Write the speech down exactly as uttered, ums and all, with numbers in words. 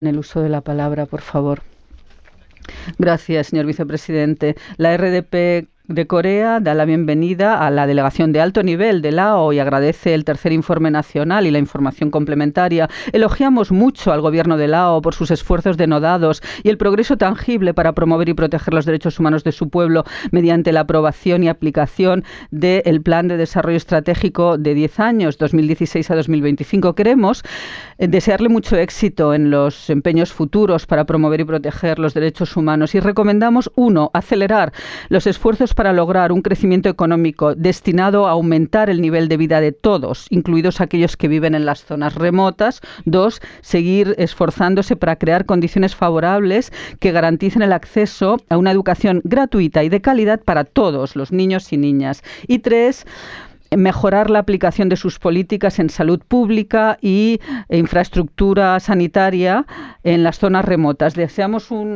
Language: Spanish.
En el uso de la palabra, por favor. Gracias, señor vicepresidente. La R D P de Corea da la bienvenida a la delegación de alto nivel de Laos y agradece el tercer informe nacional y la información complementaria. Elogiamos mucho al gobierno de Laos por sus esfuerzos denodados y el progreso tangible para promover y proteger los derechos humanos de su pueblo mediante la aprobación y aplicación del Plan de Desarrollo Estratégico de diez años, dos mil dieciséis a dos mil veinticinco. Queremos eh, desearle mucho éxito en los empeños futuros para promover y proteger los derechos humanos y recomendamos, uno, acelerar los esfuerzos para lograr un crecimiento económico destinado a aumentar el nivel de vida de todos, incluidos aquellos que viven en las zonas remotas. Dos, seguir esforzándose para crear condiciones favorables que garanticen el acceso a una educación gratuita y de calidad para todos los niños y niñas. Y tres, mejorar la aplicación de sus políticas en salud pública y infraestructura sanitaria en las zonas remotas. Deseamos un